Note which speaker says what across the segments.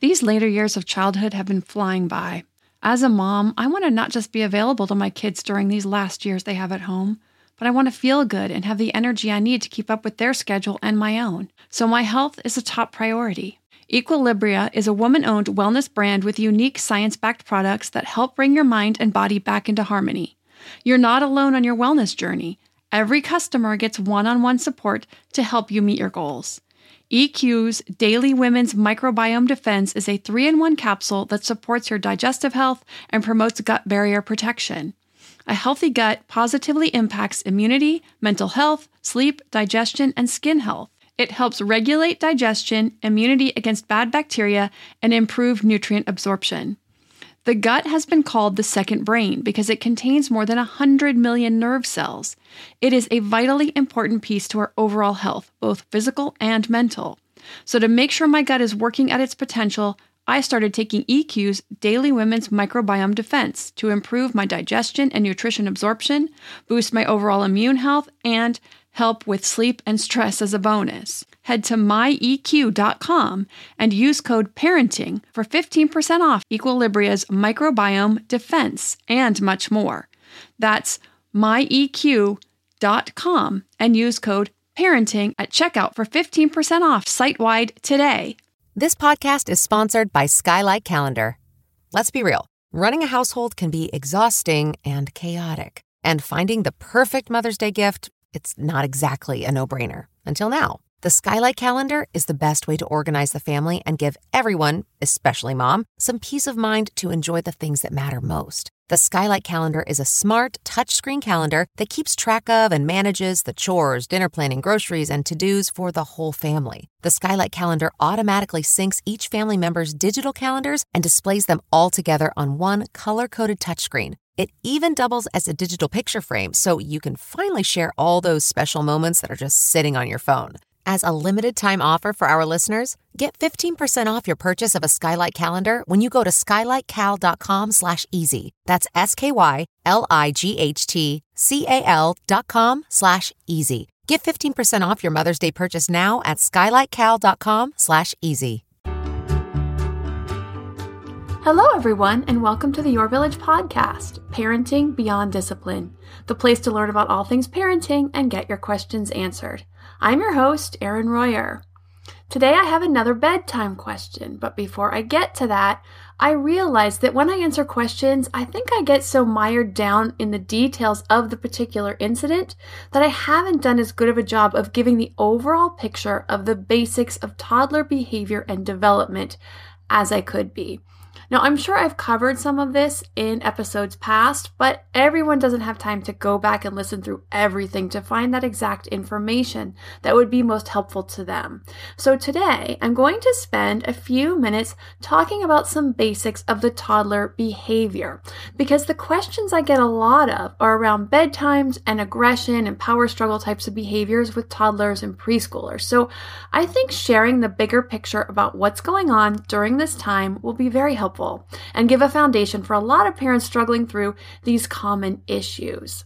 Speaker 1: These later years of childhood have been flying by. As a mom, I want to not just be available to my kids during these last years they have at home, but I want to feel good and have the energy I need to keep up with their schedule and my own. So my health is a top priority. Equilibria is a woman-owned wellness brand with unique science-backed products that help bring your mind and body back into harmony. You're not alone on your wellness journey. Every customer gets one-on-one support to help you meet your goals. EQ's Daily Women's Microbiome Defense is a 3-in-1 capsule that supports your digestive health and promotes gut barrier protection. A healthy gut positively impacts immunity, mental health, sleep, digestion, and skin health. It helps regulate digestion, immunity against bad bacteria, and improve nutrient absorption. The gut has been called the second brain because it contains more than 100 million nerve cells. It is a vitally important piece to our overall health, both physical and mental. So to make sure my gut is working at its potential, I started taking EQ's Daily Women's Microbiome Defense to improve my digestion and nutrition absorption, boost my overall immune health, and help with sleep and stress as a bonus. Head to myeq.com and use code PARENTING for 15% off Equilibria's Microbiome Defense and much more. That's myeq.com and use code PARENTING at checkout for 15% off site-wide today.
Speaker 2: This podcast is sponsored by Skylight Calendar. Let's be real. Running a household can be exhausting and chaotic. And finding the perfect Mother's Day gift, it's not exactly a no-brainer. Until now. The Skylight Calendar is the best way to organize the family and give everyone, especially mom, some peace of mind to enjoy the things that matter most. The Skylight Calendar is a smart, touchscreen calendar that keeps track of and manages the chores, dinner planning, groceries, and to-dos for the whole family. The Skylight Calendar automatically syncs each family member's digital calendars and displays them all together on one color-coded touchscreen. It even doubles as a digital picture frame, so you can finally share all those special moments that are just sitting on your phone. As a limited-time offer for our listeners, get 15% off your purchase of a Skylight Calendar when you go to skylightcal.com/easy. That's SKYLIGHTCAL.com/easy. Get 15% off your Mother's Day purchase now at skylightcal.com/easy.
Speaker 1: Hello, everyone, and welcome to the Your Village podcast, Parenting Beyond Discipline, the place to learn about all things parenting and get your questions answered. I'm your host, Erin Royer. Today I have another bedtime question, but before I get to that, I realize that when I answer questions, I think I get so mired down in the details of the particular incident that I haven't done as good of a job of giving the overall picture of the basics of toddler behavior and development as I could be. Now, I'm sure I've covered some of this in episodes past, but everyone doesn't have time to go back and listen through everything to find that exact information that would be most helpful to them. So today, I'm going to spend a few minutes talking about some basics of the toddler behavior, because the questions I get a lot of are around bedtimes and aggression and power struggle types of behaviors with toddlers and preschoolers. So I think sharing the bigger picture about what's going on during this time will be very helpful and give a foundation for a lot of parents struggling through these common issues.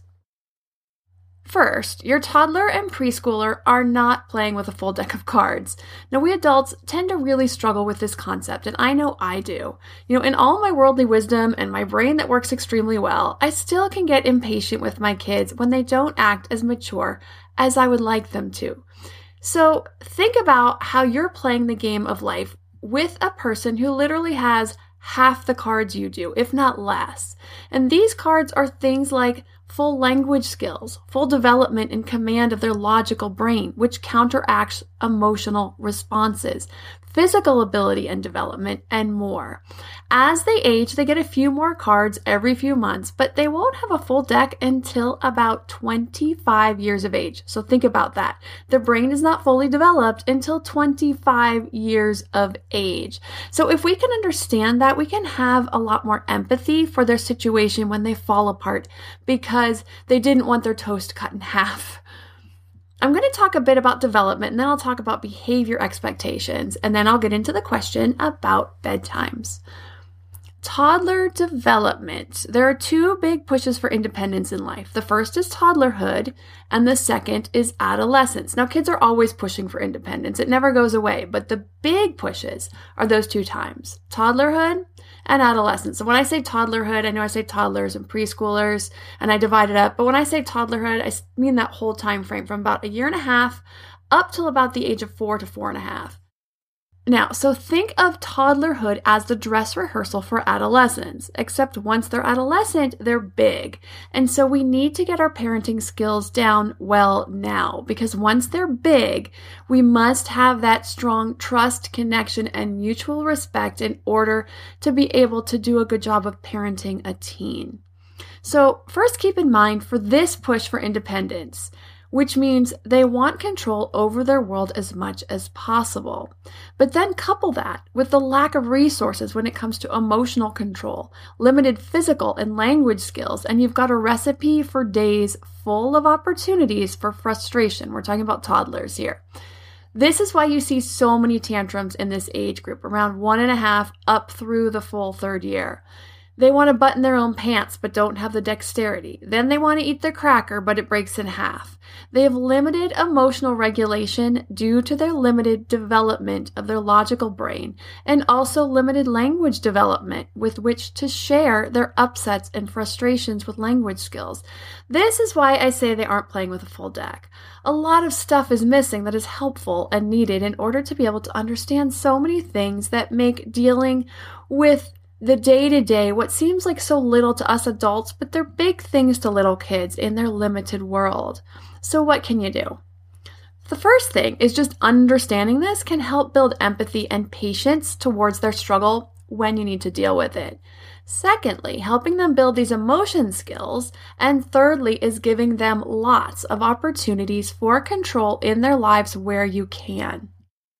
Speaker 1: First, your toddler and preschooler are not playing with a full deck of cards. Now, we adults tend to really struggle with this concept, and I know I do. In all my worldly wisdom and my brain that works extremely well, I still can get impatient with my kids when they don't act as mature as I would like them to. So think about how you're playing the game of life with a person who literally has half the cards you do, if not less. And these cards are things like full language skills, full development and command of their logical brain, which counteracts emotional responses, physical ability and development, and more. As they age, they get a few more cards every few months, but they won't have a full deck until about 25 years of age. So think about that. The brain is not fully developed until 25 years of age. So if we can understand that, we can have a lot more empathy for their situation when they fall apart because they didn't want their toast cut in half. I'm going to talk a bit about development, and then I'll talk about behavior expectations, and then I'll get into the question about bedtimes. toddler development. There are two big pushes for independence in life. The first is toddlerhood, and the second is adolescence. Now, kids are always pushing for independence. It never goes away, but the big pushes are those two times, toddlerhood and adolescence. So when I say toddlerhood, I know I say toddlers and preschoolers, and I divide it up, but when I say toddlerhood, I mean that whole time frame from about 1.5 years up till about the age of 4 to 4.5. Now, so think of toddlerhood as the dress rehearsal for adolescents, except once they're adolescent, they're big. And so we need to get our parenting skills down well now, because once they're big, we must have that strong trust, connection, and mutual respect in order to be able to do a good job of parenting a teen. So first, keep in mind for this push for independence, which means they want control over their world as much as possible. But then couple that with the lack of resources when it comes to emotional control, limited physical and language skills, and you've got a recipe for days full of opportunities for frustration. We're talking about toddlers here. This is why you see so many tantrums in this age group, around 1.5 up through the full 3rd year. They want to button their own pants but don't have the dexterity. Then they want to eat their cracker but it breaks in half. They have limited emotional regulation due to their limited development of their logical brain and also limited language development with which to share their upsets and frustrations with language skills. This is why I say they aren't playing with a full deck. A lot of stuff is missing that is helpful and needed in order to be able to understand so many things that make dealing with the day-to-day, what seems like so little to us adults, but they're big things to little kids in their limited world. So what can you do? The first thing is just understanding this can help build empathy and patience towards their struggle when you need to deal with it. Secondly, helping them build these emotion skills. And thirdly is giving them lots of opportunities for control in their lives where you can.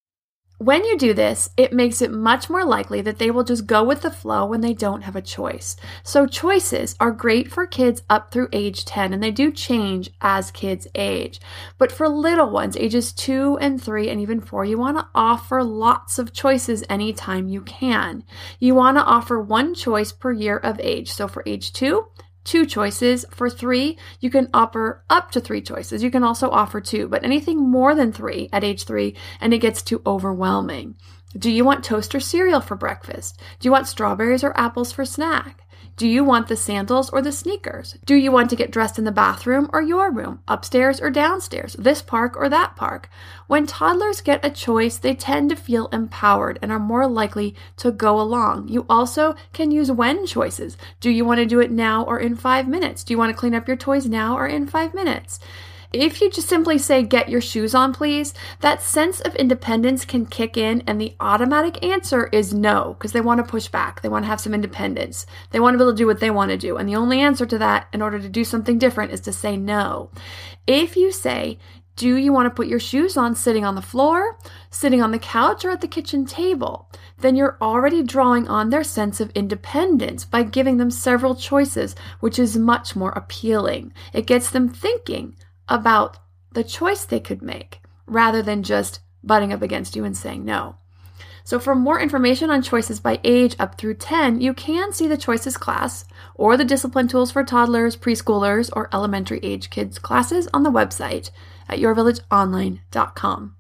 Speaker 1: When you do this, it makes it much more likely that they will just go with the flow when they don't have a choice. So choices are great for kids up through age 10, and they do change as kids age. But for little ones, ages 2 and 3 and even 4, you want to offer lots of choices anytime you can. You want to offer one choice per year of age. So for age 2, 2 choices. For 3, you can offer up to 3 choices. You can also offer 2, but anything more than 3 at age 3, and it gets too overwhelming. Do you want toast or cereal for breakfast? Do you want strawberries or apples for snack? Do you want the sandals or the sneakers? Do you want to get dressed in the bathroom or your room, upstairs or downstairs, this park or that park? When toddlers get a choice, they tend to feel empowered and are more likely to go along. You also can use when choices. Do you want to do it now or in 5 minutes? Do you want to clean up your toys now or in 5 minutes? If you just simply say, get your shoes on, please, that sense of independence can kick in, and the automatic answer is no, because they want to push back. They want to have some independence. They want to be able to do what they want to do. And the only answer to that, in order to do something different, is to say no. If you say, do you want to put your shoes on sitting on the floor, sitting on the couch, or at the kitchen table? Then you're already drawing on their sense of independence by giving them several choices, which is much more appealing. It gets them thinking about the choice they could make rather than just butting up against you and saying no. So for more information on choices by age up through 10, you can see the choices class or the discipline tools for toddlers, preschoolers, or elementary age kids classes on the website at yourvillageonline.com.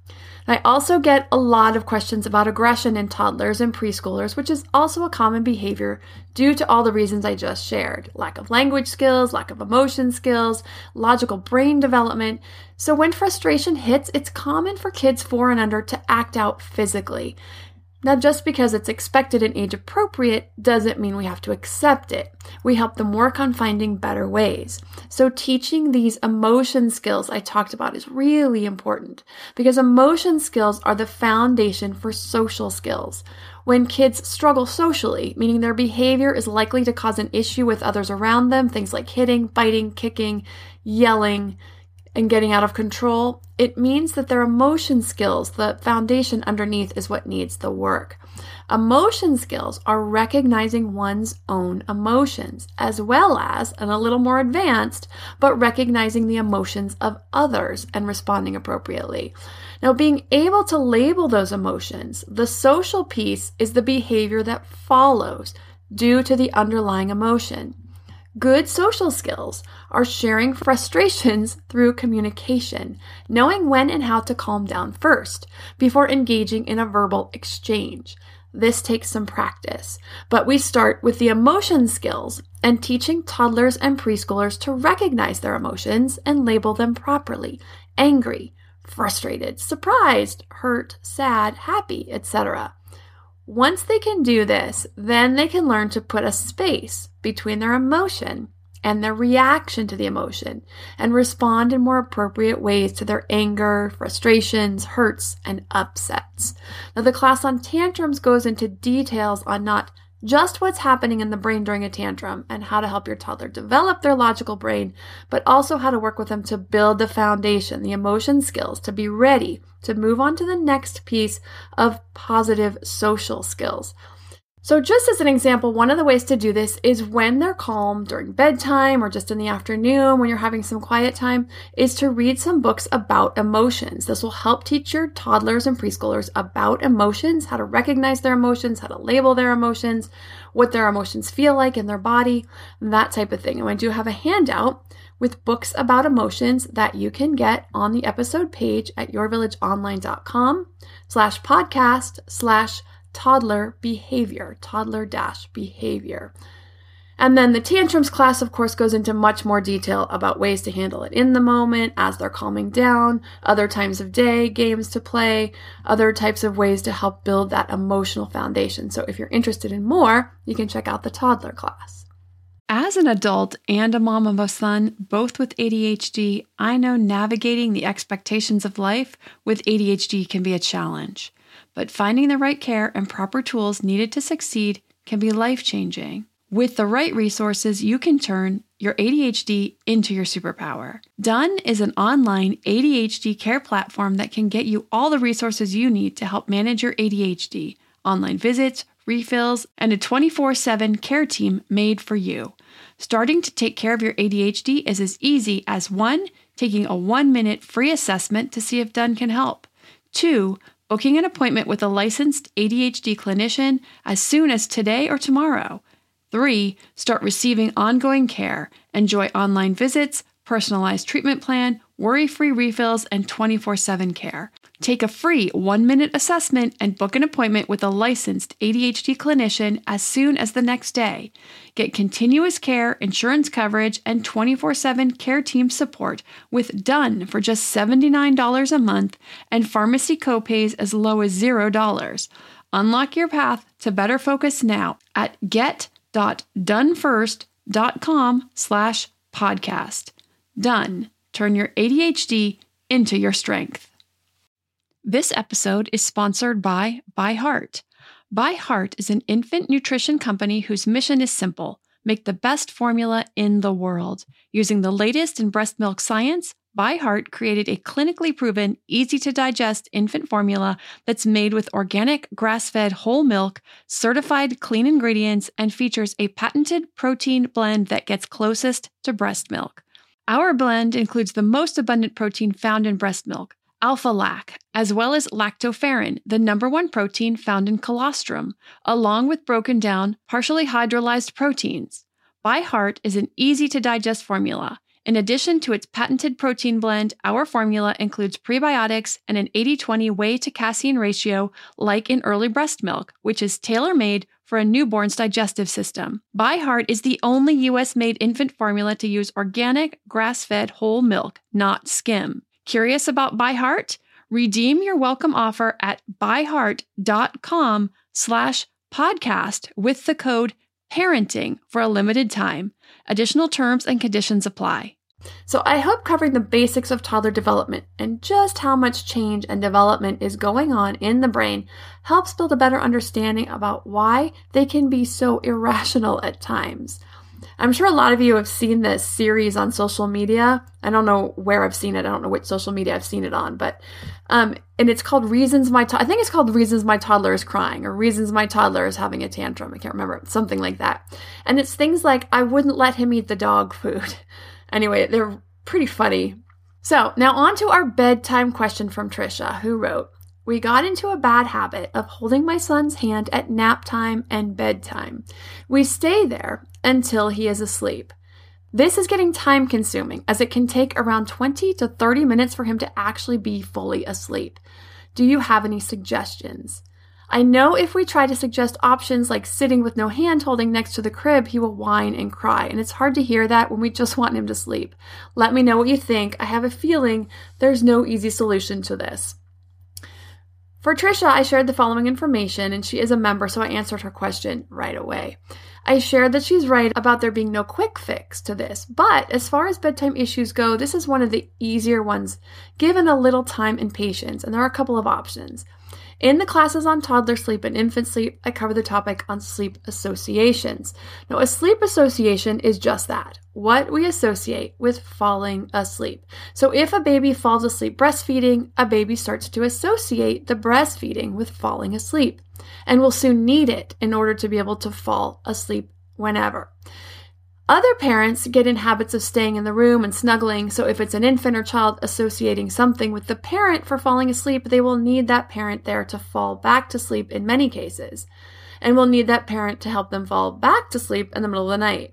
Speaker 1: I also get a lot of questions about aggression in toddlers and preschoolers, which is also a common behavior due to all the reasons I just shared. Lack of language skills, lack of emotion skills, logical brain development. So when frustration hits, it's common for kids 4 and under to act out physically. Now, just because it's expected and age appropriate doesn't mean we have to accept it. We help them work on finding better ways. So teaching these emotion skills I talked about is really important because emotion skills are the foundation for social skills. When kids struggle socially, meaning their behavior is likely to cause an issue with others around them, things like hitting, biting, kicking, yelling, and getting out of control, it means that their emotion skills, the foundation underneath, is what needs the work. Emotion skills are recognizing one's own emotions, as well as, and a little more advanced, but recognizing the emotions of others and responding appropriately. Now, being able to label those emotions, the social piece is the behavior that follows. due to the underlying emotion. Good social skills are sharing frustrations through communication, knowing when and how to calm down first before engaging in a verbal exchange. This takes some practice, but we start with the emotion skills and teaching toddlers and preschoolers to recognize their emotions and label them properly: angry, frustrated, surprised, hurt, sad, happy, etc. Once they can do this, then they can learn to put a space between their emotion and their reaction to the emotion and respond in more appropriate ways to their anger, frustrations, hurts, and upsets. Now, the class on tantrums goes into details on not just what's happening in the brain during a tantrum and how to help your toddler develop their logical brain, but also how to work with them to build the foundation, the emotion skills, to be ready to move on to the next piece of positive social skills. So just as an example, one of the ways to do this is when they're calm during bedtime or just in the afternoon when you're having some quiet time, is to read some books about emotions. This will help teach your toddlers and preschoolers about emotions, how to recognize their emotions, how to label their emotions, what their emotions feel like in their body, that type of thing. And I do have a handout with books about emotions that you can get on the episode page at yourvillageonline.com/podcast/toddler behavior, toddler-behavior. And then the tantrums class, of course, goes into much more detail about ways to handle it in the moment as they're calming down, other times of day, games to play, other types of ways to help build that emotional foundation. So if you're interested in more, you can check out the toddler class. As an adult and a mom of a son, both with ADHD, I know navigating the expectations of life with ADHD can be a challenge. But finding the right care and proper tools needed to succeed can be life-changing. With the right resources, you can turn your ADHD into your superpower. Done is an online ADHD care platform that can get you all the resources you need to help manage your ADHD, online visits, refills, and a 24/7 care team made for you. Starting to take care of your ADHD is as easy as 1, taking a 1-minute free assessment to see if Done can help. 2, booking an appointment with a licensed ADHD clinician as soon as today or tomorrow. 3, start receiving ongoing care. Enjoy online visits, personalized treatment plan, worry-free refills, and 24/7 care. Take a free 1-minute assessment and book an appointment with a licensed ADHD clinician as soon as the next day. Get continuous care, insurance coverage, and 24/7 care team support with Done for just $79 a month and pharmacy copays as low as $0. Unlock your path to better focus now at get.donefirst.com/podcast. Done. Turn your ADHD into your strength. This episode is sponsored by ByHeart. ByHeart is an infant nutrition company whose mission is simple: make the best formula in the world. Using the latest in breast milk science, ByHeart created a clinically proven, easy-to-digest infant formula that's made with organic, grass-fed whole milk, certified clean ingredients, and features a patented protein blend that gets closest to breast milk. Our blend includes the most abundant protein found in breast milk, alpha-lac, as well as lactoferrin, the #1 protein found in colostrum, along with broken down, partially hydrolyzed proteins. ByHeart is an easy-to-digest formula. In addition to its patented protein blend, our formula includes prebiotics and an 80-20 whey to casein ratio like in early breast milk, which is tailor-made for a newborn's digestive system. ByHeart is the only U.S.-made infant formula to use organic, grass-fed whole milk, not skim. Curious about ByHeart? Redeem your welcome offer at byheart.com/podcast with the code PARENTING for a limited time. Additional terms and conditions apply. So I hope covering the basics of toddler development and just how much change and development is going on in the brain helps build a better understanding about why they can be so irrational at times. I'm sure a lot of you have seen this series on social media. I don't know where I've seen it. I don't know which social media I've seen it on, but and it's called I think it's called Reasons My Toddler is Crying or Reasons My Toddler is Having a Tantrum. I can't remember. Something like that. And it's things like, I wouldn't let him eat the dog food. Anyway, they're pretty funny. So now on to our bedtime question from Trisha, who wrote, We got into a bad habit of holding my son's hand at nap time and bedtime. We stay there until he is asleep. This is getting time consuming as it can take around 20 to 30 minutes for him to actually be fully asleep. Do you have any suggestions? I know if we try to suggest options like sitting with no hand holding next to the crib, he will whine and cry, and it's hard to hear that when we just want him to sleep. Let me know what you think. I have a feeling there's no easy solution to this. For Trisha, I shared the following information, and she is a member, so I answered her question right away. I shared that she's right about there being no quick fix to this, but as far as bedtime issues go, this is one of the easier ones, given a little time and patience, and there are a couple of options. In the classes on toddler sleep and infant sleep, I cover the topic on sleep associations. Now, a sleep association is just that, what we associate with falling asleep. So if a baby falls asleep breastfeeding, a baby starts to associate the breastfeeding with falling asleep and will soon need it in order to be able to fall asleep whenever. Other parents get in habits of staying in the room and snuggling, so if it's an infant or child associating something with the parent for falling asleep, they will need that parent there to fall back to sleep in many cases, and will need that parent to help them fall back to sleep in the middle of the night.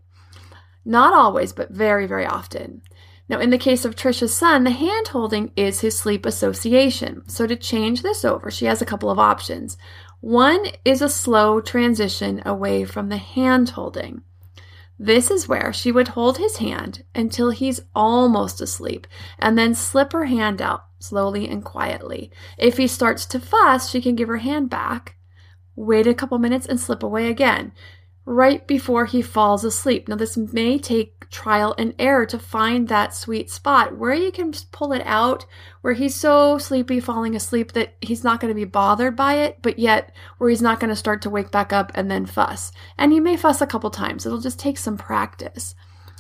Speaker 1: Not always, but very, very often. Now, in the case of Trisha's son, the hand-holding is his sleep association. So to change this over, she has a couple of options. One is a slow transition away from the hand-holding. This is where she would hold his hand until he's almost asleep and then slip her hand out slowly and quietly. If he starts to fuss, she can give her hand back, wait a couple minutes, and slip away again right before he falls asleep. Now, this may take trial and error to find that sweet spot where you can just pull it out, where he's so sleepy falling asleep that he's not going to be bothered by it, but yet where he's not going to start to wake back up and then fuss. And he may fuss a couple times. It'll just take some practice.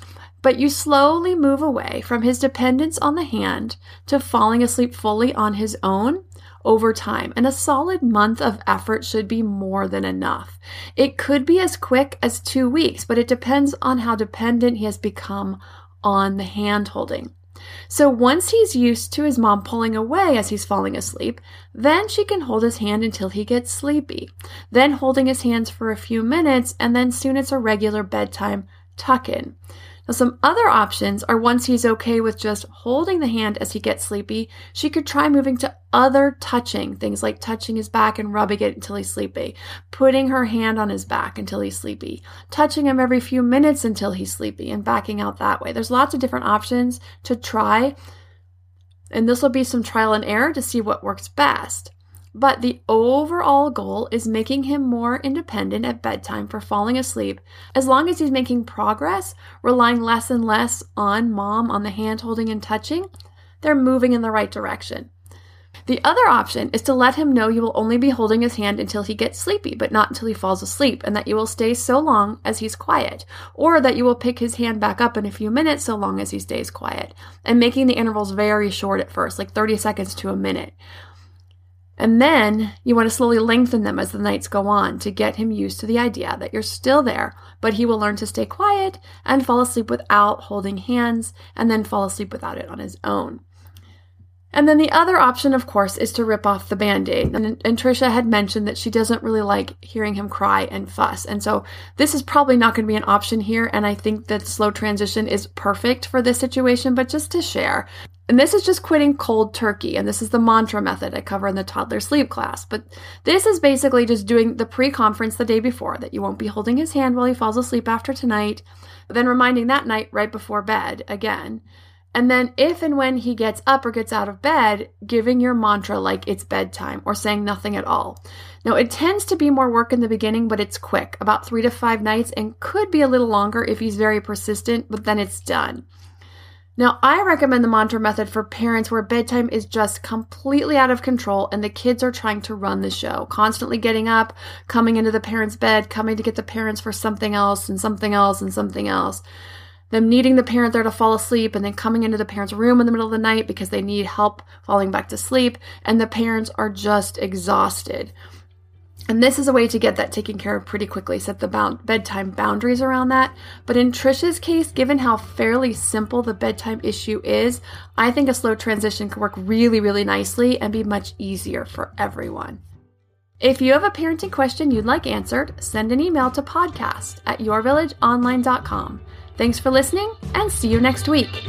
Speaker 1: But you slowly move away from his dependence on the hand to falling asleep fully on his own over time, and a solid month of effort should be more than enough. It could be as quick as 2 weeks, but it depends on how dependent he has become on the hand holding. So once he's used to his mom pulling away as he's falling asleep, then she can hold his hand until he gets sleepy, then holding his hands for a few minutes, and then soon it's a regular bedtime tuck-in. Now, some other options are once he's okay with just holding the hand as he gets sleepy, she could try moving to other touching, things like touching his back and rubbing it until he's sleepy, putting her hand on his back until he's sleepy, touching him every few minutes until he's sleepy, and backing out that way. There's lots of different options to try, and this will be some trial and error to see what works best. But the overall goal is making him more independent at bedtime for falling asleep. As long as he's making progress, relying less and less on mom on the hand holding and touching, they're moving in the right direction. The other option is to let him know you will only be holding his hand until he gets sleepy, but not until he falls asleep, and that you will stay so long as he's quiet, or that you will pick his hand back up in a few minutes so long as he stays quiet, and making the intervals very short at first, like 30 seconds to a minute. And then you want to slowly lengthen them as the nights go on to get him used to the idea that you're still there, but he will learn to stay quiet and fall asleep without holding hands, and then fall asleep without it on his own. And then the other option, of course, is to rip off the Band-Aid. And Trisha had mentioned that she doesn't really like hearing him cry and fuss. And so this is probably not going to be an option here. And I think that slow transition is perfect for this situation, but just to share. And this is just quitting cold turkey. And this is the mantra method I cover in the toddler sleep class. But this is basically just doing the pre-conference the day before, that you won't be holding his hand while he falls asleep after tonight. Then reminding that night right before bed again. And then if and when he gets up or gets out of bed, giving your mantra like it's bedtime, or saying nothing at all. Now, it tends to be more work in the beginning, but it's quick, about 3 to 5 nights, and could be a little longer if he's very persistent, but then it's done. Now, I recommend the mantra method for parents where bedtime is just completely out of control and the kids are trying to run the show, constantly getting up, coming into the parents' bed, coming to get the parents for something else and something else and something else. Them needing the parent there to fall asleep, and then coming into the parent's room in the middle of the night because they need help falling back to sleep, and the parents are just exhausted. And this is a way to get that taken care of pretty quickly, set the bedtime boundaries around that. But in Trisha's case, given how fairly simple the bedtime issue is, I think a slow transition could work really, really nicely and be much easier for everyone. If you have a parenting question you'd like answered, send an email to podcast@yourvillageonline.com. Thanks for listening, and see you next week.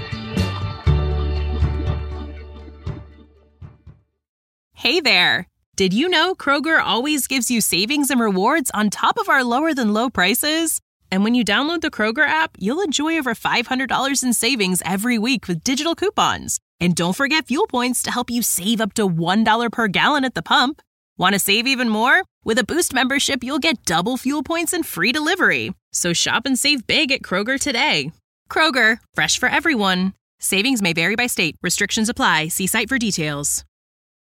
Speaker 3: Hey there! Did you know Kroger always gives you savings and rewards on top of our lower-than-low prices? And when you download the Kroger app, you'll enjoy over $500 in savings every week with digital coupons. And don't forget fuel points to help you save up to $1 per gallon at the pump. Want to save even more? With a Boost membership, you'll get double fuel points and free delivery. So shop and save big at Kroger today. Kroger, fresh for everyone. Savings may vary by state. Restrictions apply. See site for details.